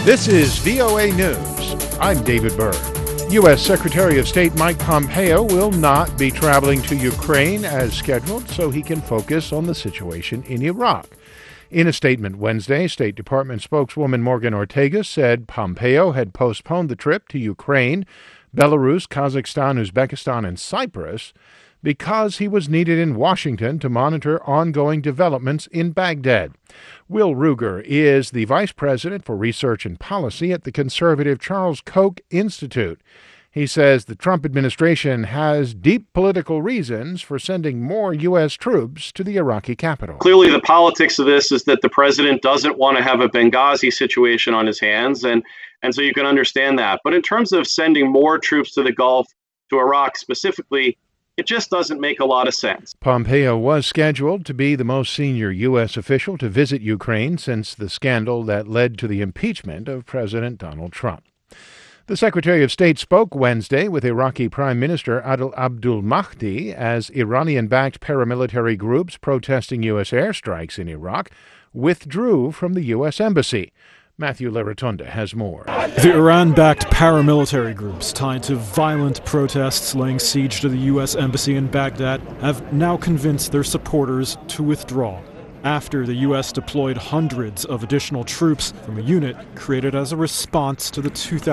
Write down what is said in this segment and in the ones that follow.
This is VOA News. I'm David Byrd. U.S. Secretary of State Mike Pompeo will not be traveling to Ukraine as scheduled so he can focus on the situation in Iraq. In a statement Wednesday, State Department spokeswoman Morgan Ortagus said Pompeo had postponed the trip to Ukraine, Belarus, Kazakhstan, Uzbekistan, and Cyprus because he was needed in Washington to monitor ongoing developments in Baghdad. Will Ruger is the Vice President for Research and Policy at the conservative Charles Koch Institute. He says the Trump administration has deep political reasons for sending more U.S. troops to the Iraqi capital. Clearly, the politics of this is that the president doesn't want to have a Benghazi situation on his hands, and so you can understand that. But in terms of sending more troops to the Gulf, to Iraq specifically, it just doesn't make a lot of sense. Pompeo was scheduled to be the most senior U.S. official to visit Ukraine since the scandal that led to the impeachment of President Donald Trump. The Secretary of State spoke Wednesday with Iraqi Prime Minister Adel Abdul Mahdi as Iranian-backed paramilitary groups protesting U.S. airstrikes in Iraq withdrew from the U.S. Embassy. Matthew Larotonda has more. The Iran-backed paramilitary groups tied to violent protests laying siege to the U.S. Embassy in Baghdad have now convinced their supporters to withdraw after the U.S. deployed hundreds of additional troops from a unit created as a response to the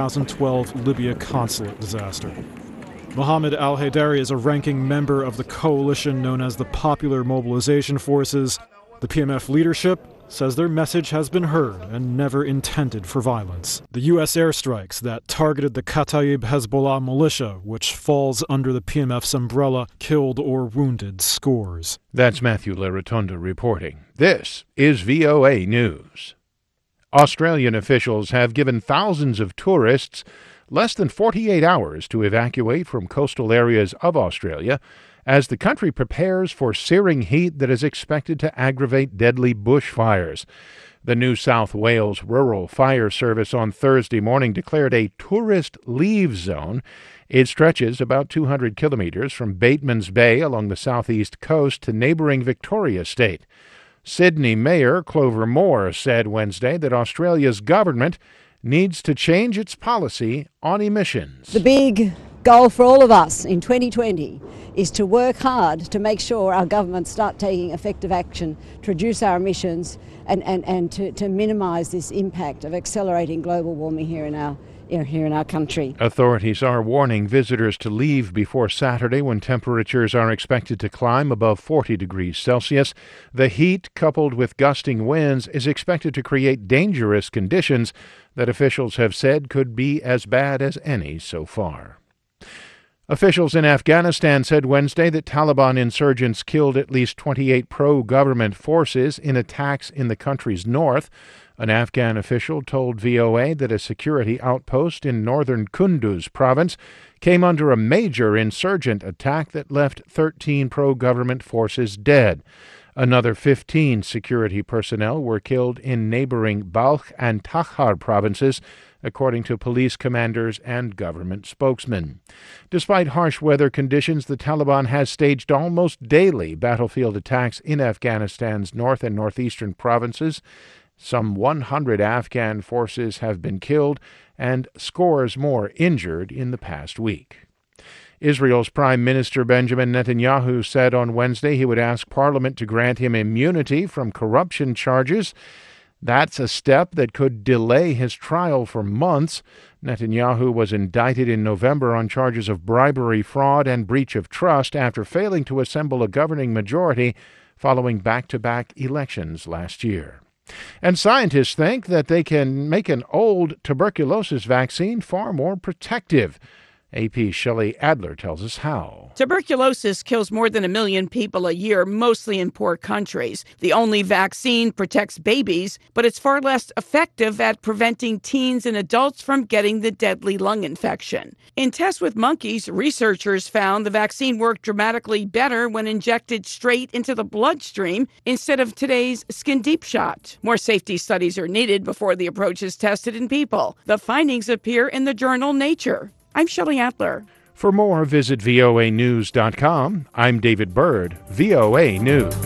2012 Libya consulate disaster. Mohammed al-Haidari is a ranking member of the coalition known as the Popular Mobilization Forces. The PMF leadership says their message has been heard and never intended for violence. The U.S. airstrikes that targeted the Kataib Hezbollah militia, which falls under the PMF's umbrella, killed or wounded scores. That's Matthew Larotonda reporting. This is VOA News. Australian officials have given thousands of tourists less than 48 hours to evacuate from coastal areas of Australia as the country prepares for searing heat that is expected to aggravate deadly bushfires. The New South Wales Rural Fire Service on Thursday morning declared a tourist leave zone. It stretches about 200 kilometers from Batemans Bay along the southeast coast to neighboring Victoria State. Sydney Mayor Clover Moore said Wednesday that Australia's government needs to change its policy on emissions. The big goal for all of us in 2020 is to work hard to make sure our governments start taking effective action to reduce our emissions and to minimise this impact of accelerating global warming here in our country. Authorities are warning visitors to leave before Saturday when temperatures are expected to climb above 40 degrees Celsius. The heat, coupled with gusting winds, is expected to create dangerous conditions that officials have said could be as bad as any so far. Officials in Afghanistan said Wednesday that Taliban insurgents killed at least 28 pro-government forces in attacks in the country's north. An Afghan official told VOA that a security outpost in northern Kunduz province came under a major insurgent attack that left 13 pro-government forces dead. Another 15 security personnel were killed in neighboring Balkh and Takhar provinces, according to police commanders and government spokesmen. Despite harsh weather conditions, the Taliban has staged almost daily battlefield attacks in Afghanistan's north and northeastern provinces. Some 100 Afghan forces have been killed and scores more injured in the past week. Israel's Prime Minister Benjamin Netanyahu said on Wednesday he would ask Parliament to grant him immunity from corruption charges. That's a step that could delay his trial for months. Netanyahu was indicted in November on charges of bribery, fraud, and breach of trust after failing to assemble a governing majority following back-to-back elections last year. And scientists think that they can make an old tuberculosis vaccine far more protective. AP's Shelley Adler tells us how. Tuberculosis kills more than 1 million people a year, mostly in poor countries. The only vaccine protects babies, but it's far less effective at preventing teens and adults from getting the deadly lung infection. In tests with monkeys, researchers found the vaccine worked dramatically better when injected straight into the bloodstream instead of today's skin deep shot. More safety studies are needed before the approach is tested in people. The findings appear in the journal Nature. I'm Shelley Adler. For more, visit voanews.com. I'm David Byrd, VOA News.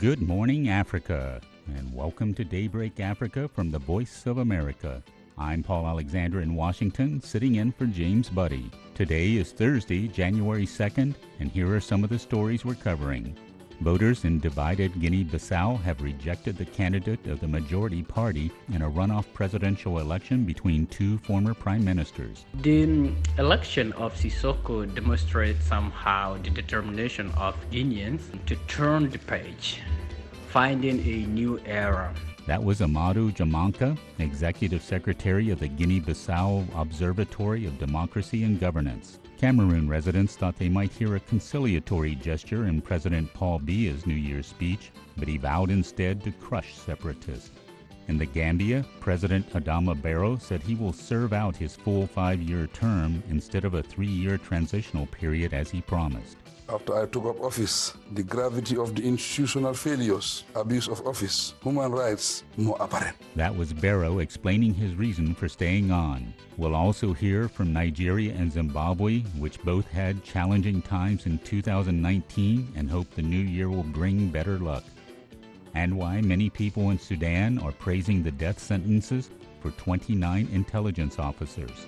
Good morning, Africa, and welcome to Daybreak Africa from the Voice of America. I'm Paul Alexander in Washington, sitting in for James Buddy. Today is Thursday, January 2nd, and here are some of the stories we're covering. Voters in divided Guinea-Bissau have rejected the candidate of the majority party in a runoff presidential election between two former prime ministers. The election of Sissoko demonstrates somehow the determination of Guineans to turn the page, finding a new era. That was Amadou Diamanka, Executive Secretary of the Guinea-Bissau Observatory of Democracy and Governance. Cameroon residents thought they might hear a conciliatory gesture in President Paul Biya's New Year's speech, but he vowed instead to crush separatists. In the Gambia, President Adama Barrow said he will serve out his full 5-year term instead of a 3-year transitional period as he promised. After I took up office, the gravity of the institutional failures, abuse of office, human rights, more apparent. That was Barrow explaining his reason for staying on. We'll also hear from Nigeria and Zimbabwe, which both had challenging times in 2019 and hope the new year will bring better luck. And why many people in Sudan are praising the death sentences for 29 intelligence officers.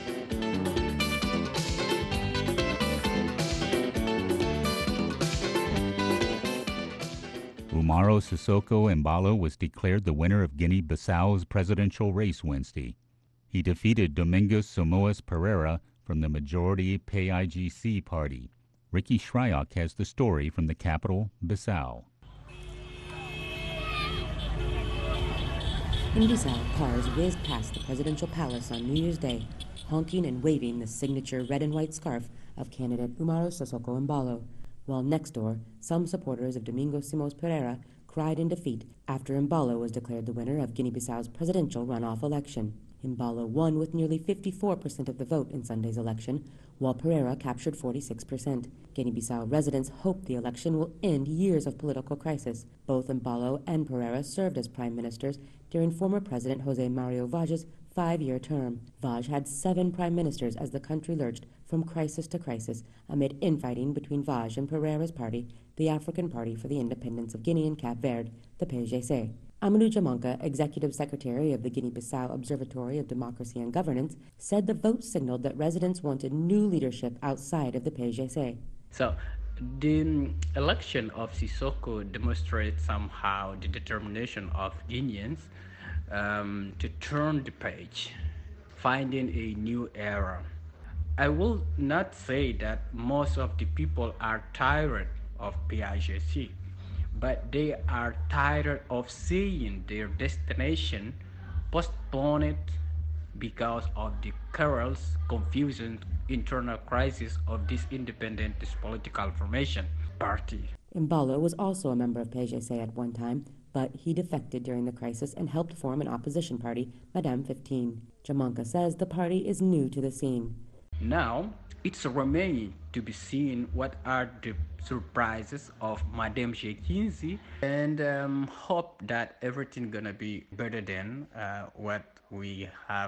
Umaro Sissoko Embalo was declared the winner of Guinea-Bissau's presidential race Wednesday. He defeated Domingos Simoes Pereira from the majority PAIGC party. Ricky Shryock has the story from the capital, Bissau. In Bissau, cars whizzed past the presidential palace on New Year's Day, honking and waving the signature red and white scarf of candidate Umaro Sissoko Embalo, while next door, some supporters of Domingos Simoes Pereira cried in defeat after Embalo was declared the winner of Guinea-Bissau's presidential runoff election. Embalo won with nearly 54% of the vote in Sunday's election, while Pereira captured 46%. Guinea-Bissau residents hope the election will end years of political crisis. Both Embalo and Pereira served as prime ministers during former President José Mario Vaz's 5-year term. Vaz had 7 prime ministers as the country lurched from crisis to crisis amid infighting between Vaz and Pereira's party, the African Party for the Independence of Guinea and Cape Verde, the PAIGC. Amadou Diamanka, Executive Secretary of the Guinea-Bissau Observatory of Democracy and Governance, said the vote signaled that residents wanted new leadership outside of the PAIGC. So, the election of Sissoko demonstrates somehow the determination of Guineans to turn the page, finding a new era. I will not say that most of the people are tired of PAIGC, but they are tired of seeing their destination postponed because of the chaos, confusion, internal crisis of this independent political formation party. Embalo was also a member of PAIGC at one time, but he defected during the crisis and helped form an opposition party, Madame 15. Diamanka says the party is new to the scene. Now, it's remaining to be seen what are the surprises of Madame G15 and hope that everything gonna be better than what we have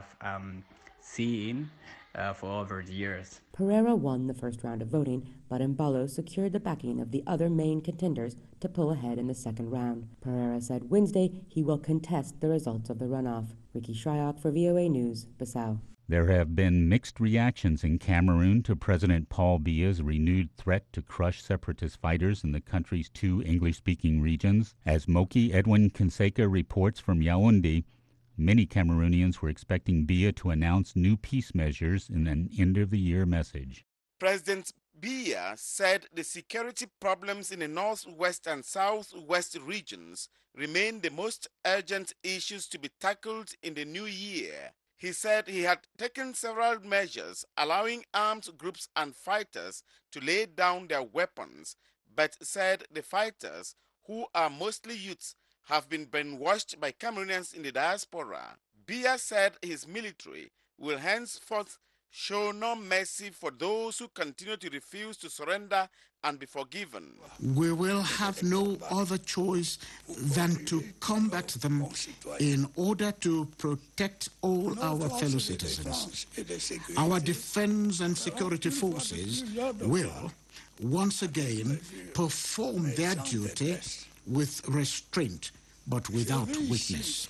seen for over the years. Pereira won the first round of voting, but Embalo secured the backing of the other main contenders to pull ahead in the second round. Pereira said Wednesday he will contest the results of the runoff. Ricky Shryock for VOA News, Bissau. There have been mixed reactions in Cameroon to President Paul Biya's renewed threat to crush separatist fighters in the country's 2 English-speaking regions. As Moki Edwin Kinseka reports from Yaoundé, many Cameroonians were expecting Biya to announce new peace measures in an end-of-the-year message. President Biya said the security problems in the northwest and southwest regions remain the most urgent issues to be tackled in the new year. He said he had taken several measures allowing armed groups and fighters to lay down their weapons, but said the fighters, who are mostly youths, have been brainwashed by Cameroonians in the diaspora. Biya said his military will henceforth show no mercy for those who continue to refuse to surrender and be forgiven. We will have no other choice than to combat them in order to protect all our fellow citizens. Our defense and security forces will once again perform their duty with restraint, but without weakness.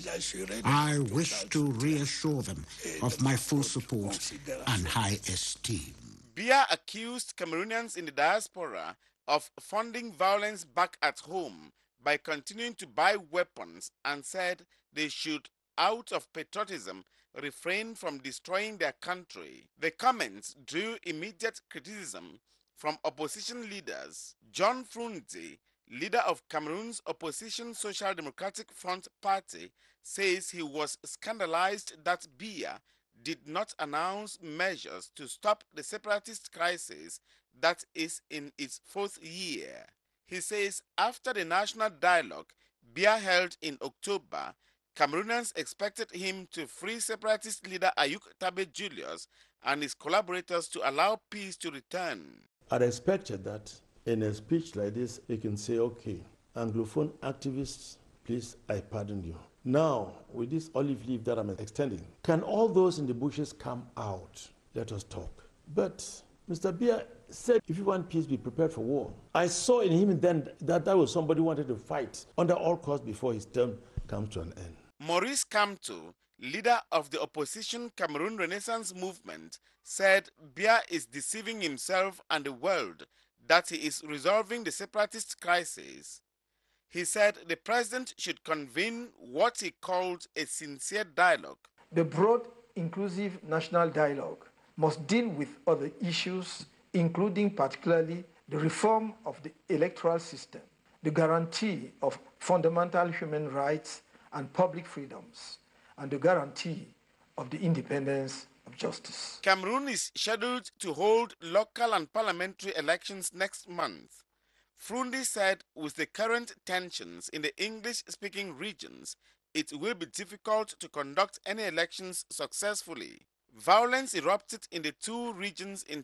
I wish to reassure them of my full support and high esteem. Biya accused Cameroonians in the diaspora of funding violence back at home by continuing to buy weapons and said they should, out of patriotism, refrain from destroying their country. The comments drew immediate criticism from opposition leaders. John Frunze, leader of Cameroon's opposition Social Democratic Front Party, says he was scandalized that Biya did not announce measures to stop the separatist crisis that is in its 4th year. He says after the national dialogue Biya held in October, Cameroonians expected him to free separatist leader Ayuk Tabe Julius and his collaborators to allow peace to return. I'd expected that in a speech like this, you can say, okay, Anglophone activists, please, I pardon you. Now, with this olive leaf that I'm extending, can all those in the bushes come out? Let us talk. But Mr. Biya said, if you want peace, be prepared for war. I saw in him then that was somebody who wanted to fight under all costs before his term comes to an end. Maurice Kamto, leader of the opposition Cameroon Renaissance Movement, said Biya is deceiving himself and the world that he is resolving the separatist crisis. He said the president should convene what he called a sincere dialogue. The broad, inclusive national dialogue must deal with other issues, including particularly the reform of the electoral system, the guarantee of fundamental human rights and public freedoms, and the guarantee of the independence of justice. Cameroon is scheduled to hold local and parliamentary elections next month. Frundi said with the current tensions in the English-speaking regions, it will be difficult to conduct any elections successfully. Violence erupted in the 2 regions in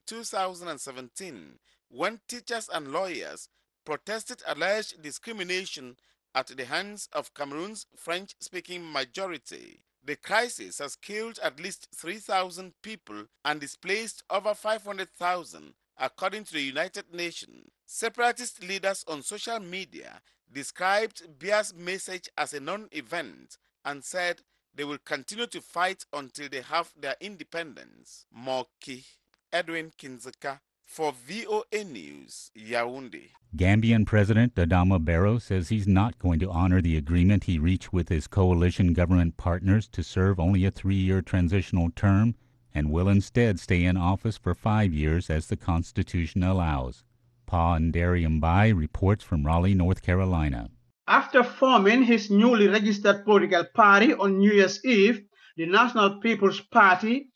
2017 when teachers and lawyers protested alleged discrimination at the hands of Cameroon's French-speaking majority. The crisis has killed at least 3,000 people and displaced over 500,000, according to the United Nations. Separatist leaders on social media described Biya's message as a non-event and said they will continue to fight until they have their independence. Moki Edwin Kinzeka for VOA News, Yaoundé. Gambian President Adama Barrow says he's not going to honor the agreement he reached with his coalition government partners to serve only a 3-year transitional term and will instead stay in office for 5 years as the Constitution allows. Pa Nderi Mbai reports from Raleigh, North Carolina. After forming his newly registered political party on New Year's Eve, the National People's Party,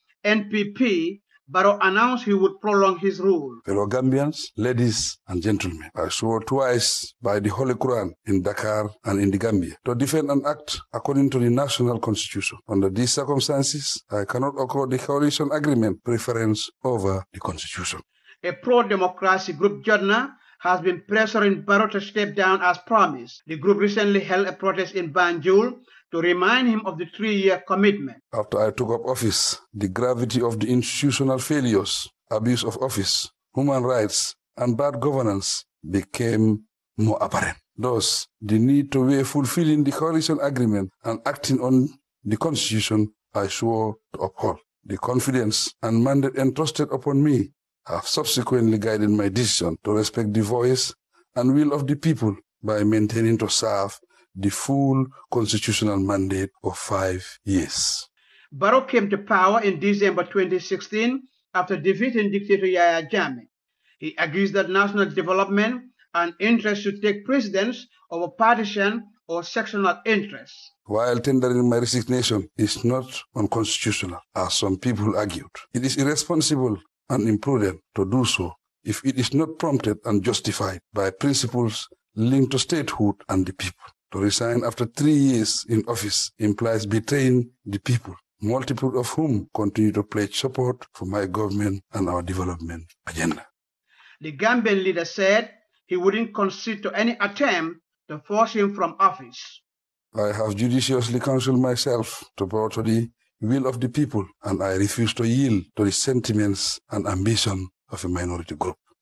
NPP, Barrow announced he would prolong his rule. Fellow Gambians, ladies and gentlemen, I swore twice by the Holy Quran in Dakar and in the Gambia to defend and act according to the national constitution. Under these circumstances, I cannot accord the coalition agreement preference over the constitution. A pro-democracy group, Jodna, has been pressuring Barrow to step down as promised. The group recently held a protest in Banjul to remind him of the 3-year commitment. After I took up office, the gravity of the institutional failures, abuse of office, human rights, and bad governance became more apparent. Thus, the need to weigh fulfilling the coalition agreement and acting on the constitution I swore to uphold. The confidence and mandate entrusted upon me have subsequently guided my decision to respect the voice and will of the people by maintaining to serve the full constitutional mandate of 5 years. Barrow came to power in December 2016 after defeating dictator Yahya Jammeh. He agrees that national development and interest should take precedence over partisan or sectional interests. While tendering my resignation is not unconstitutional, as some people argued, it is irresponsible and imprudent to do so if it is not prompted and justified by principles linked to statehood and the people. To resign after 3 years in office implies betraying the people, multiple of whom continue to pledge support for my government and our development agenda. The Gambian leader said he wouldn't concede to any attempt to force him from office. I have judiciously counseled myself to bow to the will of the people, and I refuse to yield to the sentiments and ambition of a minority group.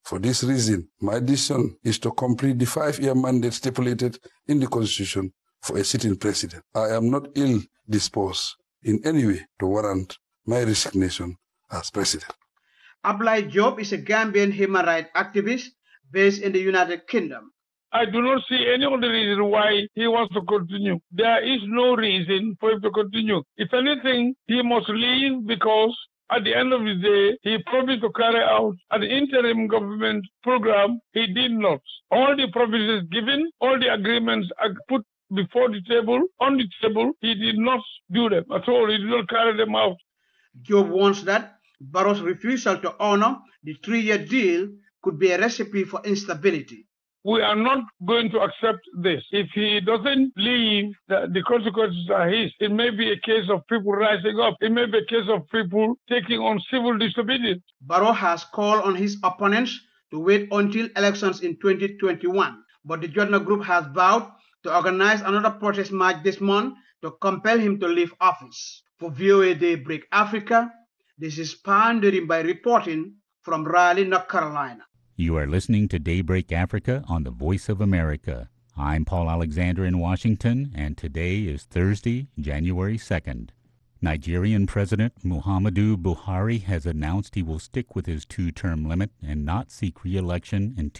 For this reason, my decision is to complete the 5-year mandate stipulated in the Constitution for a sitting president. I am not ill-disposed in any way to warrant my resignation as president. Ablai Job is a Gambian human rights activist based in the United Kingdom. I do not see any other reason why he wants to continue. There is no reason for him to continue. If anything, he must leave because at the end of the day, he promised to carry out an interim government program. He did not. All the promises given, all the agreements are put before the table, on the table, he did not do them at all. He did not carry them out. Job warns that Barrow's refusal to honor the 3-year deal could be a recipe for instability. We are not going to accept this. If he doesn't leave, the consequences are his. It may be a case of people rising up. It may be a case of people taking on civil disobedience. Barrow has called on his opponents to wait until elections in 2021. But the Jotna Group has vowed to organize another protest march this month to compel him to leave office. For VOA Daybreak Africa, this is Pandering by reporting from Raleigh, North Carolina. You are listening to Daybreak Africa on the Voice of America. I'm Paul Alexander in Washington, and today is Thursday, January 2nd. Nigerian President Muhammadu Buhari has announced he will stick with his 2-term limit and not seek re-election in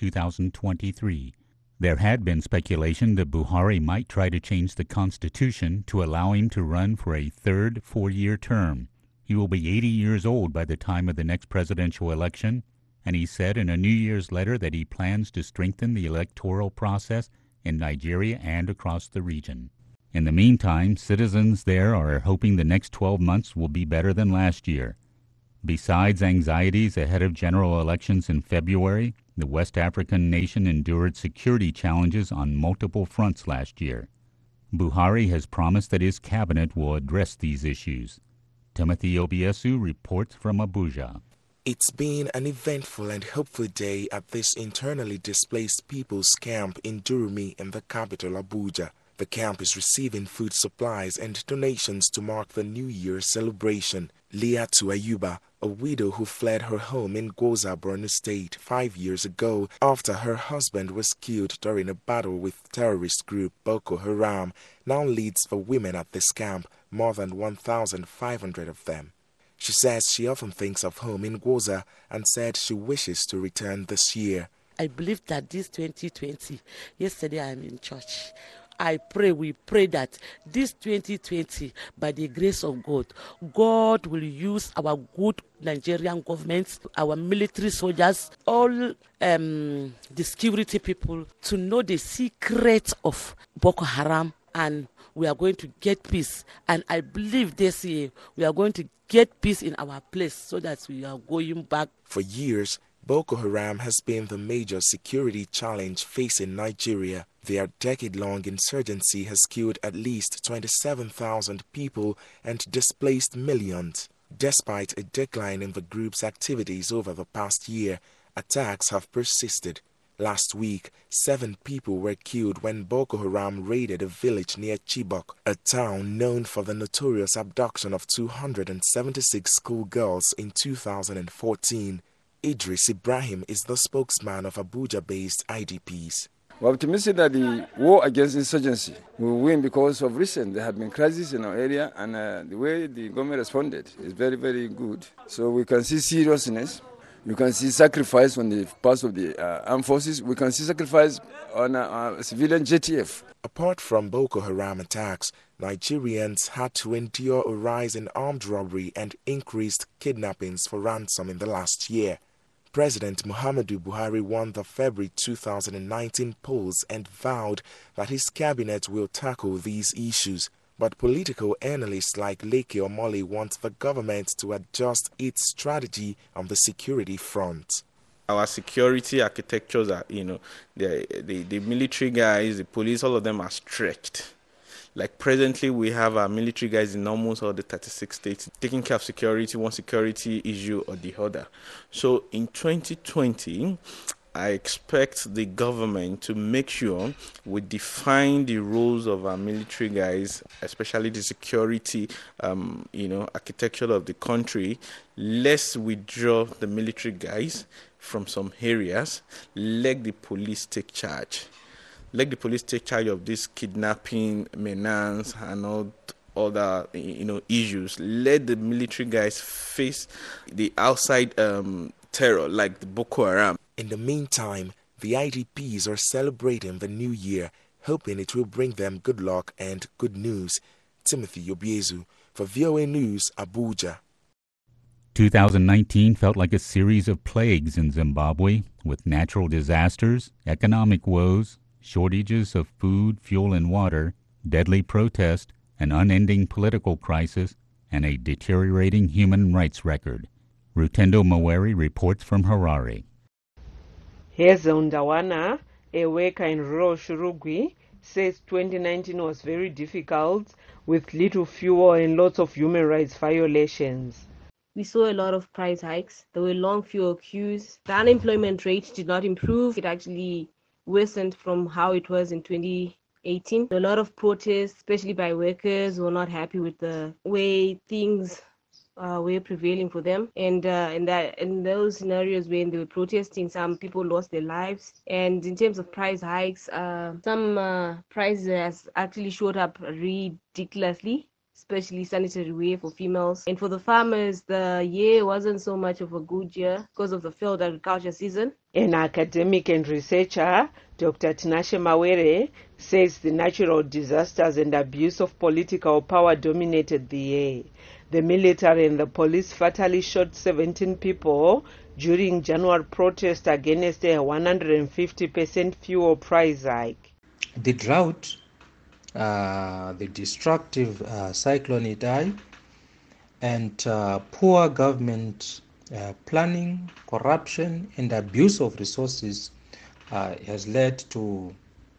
2023. There had been speculation that Buhari might try to change the Constitution to allow him to run for a third 4-year term. He will be 80 years old by the time of the next presidential election, and he said in a New Year's letter that he plans to strengthen the electoral process in Nigeria and across the region. In the meantime, citizens there are hoping the next 12 months will be better than last year. Besides anxieties ahead of general elections in February, the West African nation endured security challenges on multiple fronts last year. Buhari has promised that his cabinet will address these issues. Timothy Obiesu reports from Abuja. It's been an eventful and hopeful day at this internally displaced people's camp in Durumi in the capital Abuja. The camp is receiving food supplies and donations to mark the New Year celebration. Liatu Ayuba, a widow who fled her home in Gwoza, Borno State 5 years ago after her husband was killed during a battle with terrorist group Boko Haram, now leads the women at this camp, more than 1,500 of them. She says she often thinks of home in Gwoza and said she wishes to return this year. I believe that this 2020, yesterday I'm in church. We pray that this 2020, by the grace of God, God will use our good Nigerian government, our military soldiers, all the security people to know the secret of Boko Haram, and we are going to get peace. And I believe this year we are going to get peace in our place so that we are going back. For years, Boko Haram has been the major security challenge facing Nigeria. Their decade-long insurgency has killed at least 27,000 people and displaced millions. Despite a decline in the group's activities over the past year, attacks have persisted. Last week, 7 people were killed when Boko Haram raided a village near Chibok, a town known for the notorious abduction of 276 schoolgirls in 2014. Idris Ibrahim is the spokesman of Abuja-based IDPs. We're optimistic that the war against insurgency will win because of recent there have been crises in our area, and the way the government responded is very, very good. So we can see seriousness. You can see sacrifice on the part of the armed forces. We can see sacrifice on civilian JTF. Apart from Boko Haram attacks, Nigerians had to endure a rise in armed robbery and increased kidnappings for ransom in the last year. President Muhammadu Buhari won the February 2019 polls and vowed that his cabinet will tackle these issues. But political analysts like Leke Omoli want the government to adjust its strategy on the security front. Our security architectures are, the military guys, the police, all of them are stretched. Like presently, we have our military guys in almost all the 36 states taking care of security, one security issue or the other. So in 2020, I expect the government to make sure we define the roles of our military guys, especially the security, architecture of the country. Let's withdraw the military guys from some areas. Let the police take charge. Let the police take charge of this kidnapping, menace, and all other issues. Let the military guys face the outside terror like the Boko Haram. In the meantime, the IDPs are celebrating the new year, hoping it will bring them good luck and good news. Timothy Obiezu for VOA News, Abuja. 2019 felt like a series of plagues in Zimbabwe, with natural disasters, economic woes, shortages of food, fuel, and water, deadly protest, an unending political crisis, and a deteriorating human rights record. Rutendo Maweri reports from Harare. Heza Undawana, a worker in rural Shurugwi, says 2019 was very difficult with little fuel and lots of human rights violations. We saw a lot of price hikes. There were long fuel queues. The unemployment rate did not improve. It actually worsened from how it was in 2018. A lot of protests, especially by workers, who were not happy with the way things were prevailing for them. And in those scenarios when they were protesting, some people lost their lives. And in terms of price hikes, some prices actually shot up ridiculously, especially sanitary wear for females. And for the farmers, the year wasn't so much of a good year because of the failed agriculture season. An academic and researcher, Dr. Tinashe Mawere, says the natural disasters and abuse of political power dominated the year. The military and the police fatally shot 17 people during January protest against a 150% fuel price hike. The drought, the destructive cyclone Idai, and poor government planning, corruption, and abuse of resources has led to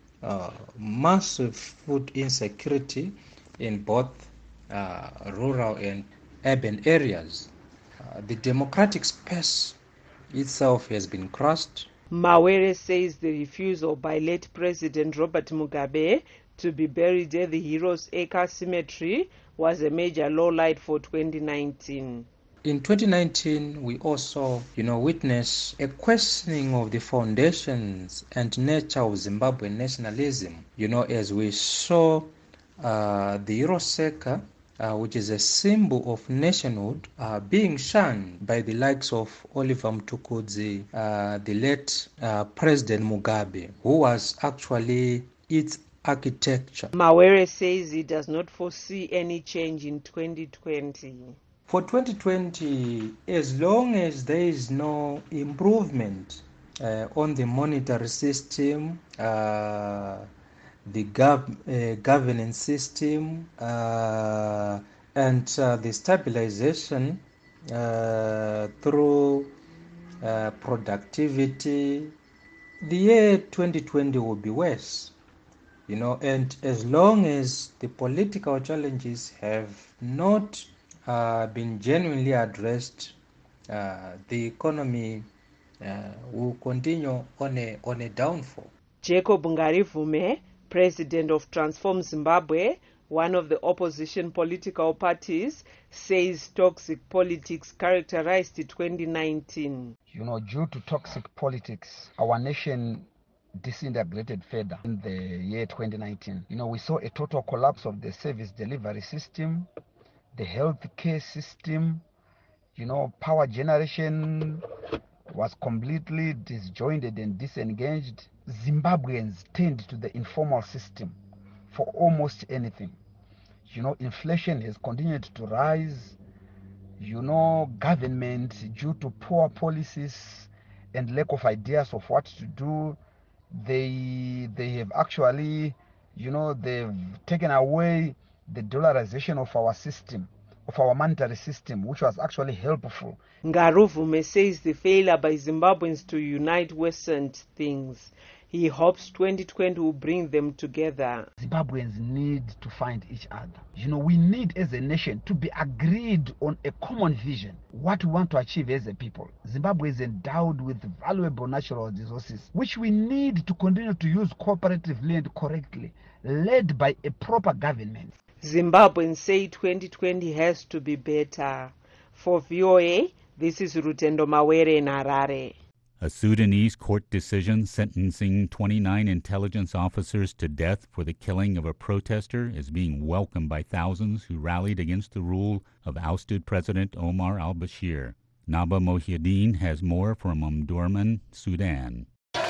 massive food insecurity in both rural and urban areas. The democratic space itself has been crushed. Mawere says the refusal by late President Robert Mugabe to be buried at the Heroes Acre Cemetery was a major lowlight for 2019. In 2019, we also, witnessed a questioning of the foundations and nature of Zimbabwean nationalism. As we saw the Heroes Acre, which is a symbol of nationhood, being shunned by the likes of Oliver Mtukudzi, the late President Mugabe, who was actually its architecture. Mawere says he does not foresee any change in 2020. For 2020, as long as there is no improvement on the monetary system, the governance system, and the stabilization through productivity, the year 2020 will be worse. And as long as the political challenges have not been genuinely addressed, the economy will continue on a downfall. Jacob Ngarivume, president of Transform Zimbabwe, one of the opposition political parties, says toxic politics characterized 2019. Due to toxic politics, our nation disintegrated further in the year 2019. We saw a total collapse of the service delivery system, the health care system, power generation was completely disjointed and disengaged. Zimbabweans turned to the informal system for almost anything. Inflation has continued to rise. Government, due to poor policies and lack of ideas of what to do, they have actually, they've taken away the dollarization of our system, of our monetary system, which was actually helpful. Ngaruvume says the failure by Zimbabweans to unite worsened things. He hopes 2020 will bring them together. Zimbabweans need to find each other. We need as a nation to be agreed on a common vision, what we want to achieve as a people. Zimbabwe is endowed with valuable natural resources, which we need to continue to use cooperatively and correctly, led by a proper government. Zimbabweans say 2020 has to be better. For VOA, this is Rutendo Mawere in Harare. A Sudanese court decision sentencing 29 intelligence officers to death for the killing of a protester is being welcomed by thousands who rallied against the rule of ousted President Omar al-Bashir. Naba Mohieddin has more from Omdurman, Sudan.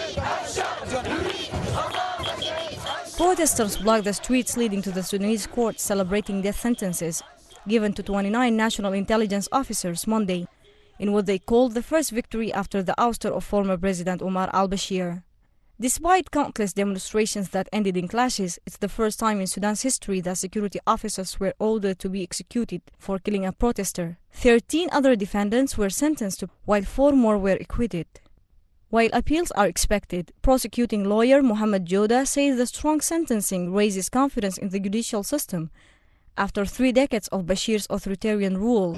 Protesters blocked the streets leading to the Sudanese court celebrating death sentences given to 29 national intelligence officers Monday, in what they called the first victory after the ouster of former President Omar al-Bashir. Despite countless demonstrations that ended in clashes, it's the first time in Sudan's history that security officers were ordered to be executed for killing a protester. 13 other defendants were sentenced, while 4 more were acquitted. While appeals are expected, prosecuting lawyer Mohammed Joda says the strong sentencing raises confidence in the judicial system after 3 decades of Bashir's authoritarian rule.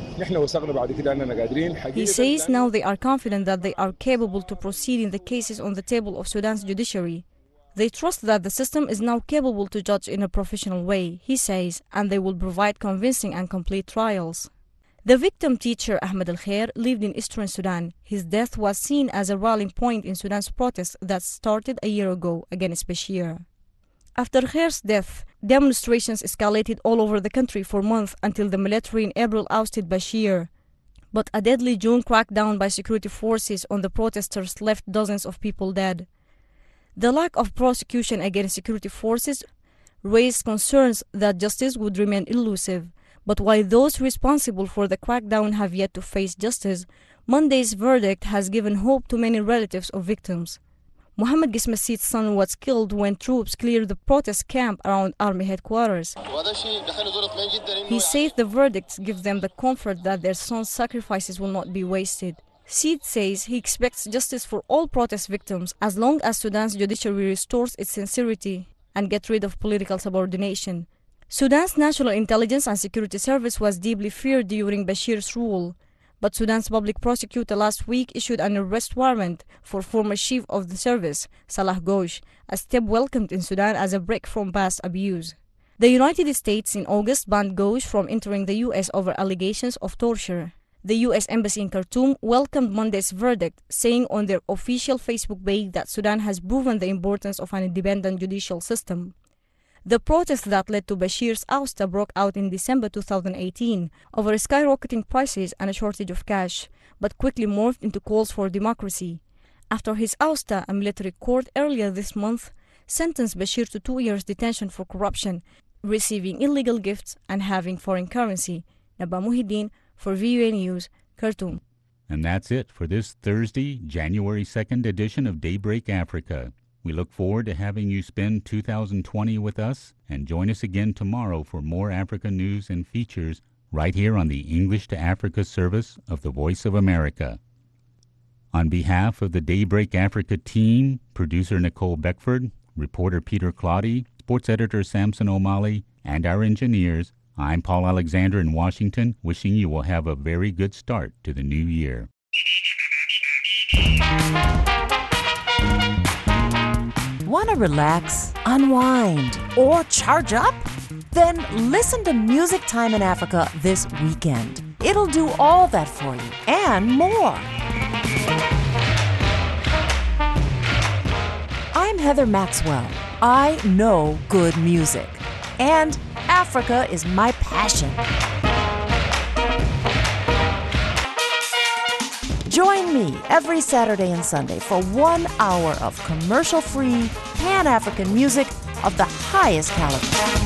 He says now they are confident that they are capable to proceed in the cases on the table of Sudan's judiciary. They trust that the system is now capable to judge in a professional way, he says, and they will provide convincing and complete trials. The victim teacher Ahmed Al-Khair lived in eastern Sudan. His death was seen as a rallying point in Sudan's protests that started a year ago against Bashir. After Khair's death, demonstrations escalated all over the country for months until the military in April ousted Bashir. But a deadly June crackdown by security forces on the protesters left dozens of people dead. The lack of prosecution against security forces raised concerns that justice would remain elusive. But while those responsible for the crackdown have yet to face justice, Monday's verdict has given hope to many relatives of victims. Mohammed Gismasid's son was killed when troops cleared the protest camp around army headquarters. He says the verdicts give them the comfort that their son's sacrifices will not be wasted. Sid says he expects justice for all protest victims as long as Sudan's judiciary restores its sincerity and gets rid of political subordination. Sudan's National Intelligence and Security Service was deeply feared during Bashir's rule, but Sudan's public prosecutor last week issued an arrest warrant for former chief of the service, Salah Ghosh, a step welcomed in Sudan as a break from past abuse. The United States in August banned Ghosh from entering the U.S. over allegations of torture. The U.S. Embassy in Khartoum welcomed Monday's verdict, saying on their official Facebook page that Sudan has proven the importance of an independent judicial system. The protests that led to Bashir's ouster broke out in December 2018 over skyrocketing prices and a shortage of cash, but quickly morphed into calls for democracy. After his ouster, a military court earlier this month sentenced Bashir to 2 years detention for corruption, receiving illegal gifts, and having foreign currency. Naba Mohieddin for VOA News, Khartoum. And that's it for this Thursday, January 2nd edition of Daybreak Africa. We look forward to having you spend 2020 with us, and join us again tomorrow for more Africa news and features right here on the English to Africa service of the Voice of America. On behalf of the Daybreak Africa team, producer Nicole Beckford, reporter Peter Claudy, sports editor Samson O'Malley, and our engineers, I'm Paul Alexander in Washington, wishing you will have a very good start to the new year. Want to relax, unwind, or charge up? Then listen to Music Time in Africa this weekend. It'll do all that for you and more. I'm Heather Maxwell. I know good music, and Africa is my passion. Join me every Saturday and Sunday for 1 hour of commercial-free, Pan-African music of the highest caliber.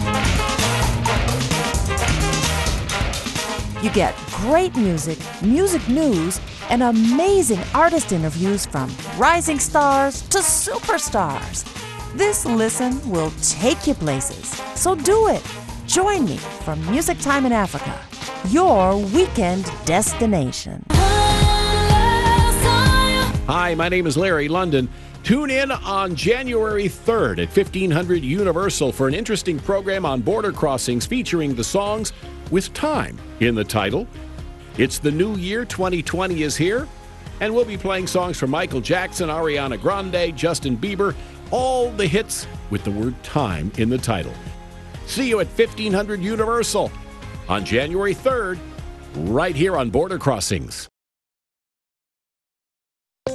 You get great music, music news, and amazing artist interviews from rising stars to superstars. This listen will take you places, so do it. Join me for Music Time in Africa, your weekend destination. Hi, my name is Larry London. Tune in on January 3rd at 1500 Universal for an interesting program on border crossings featuring the songs with time in the title. It's the new year, 2020 is here, and we'll be playing songs from Michael Jackson, Ariana Grande, Justin Bieber, all the hits with the word time in the title. See you at 1500 Universal on January 3rd, right here on Border Crossings.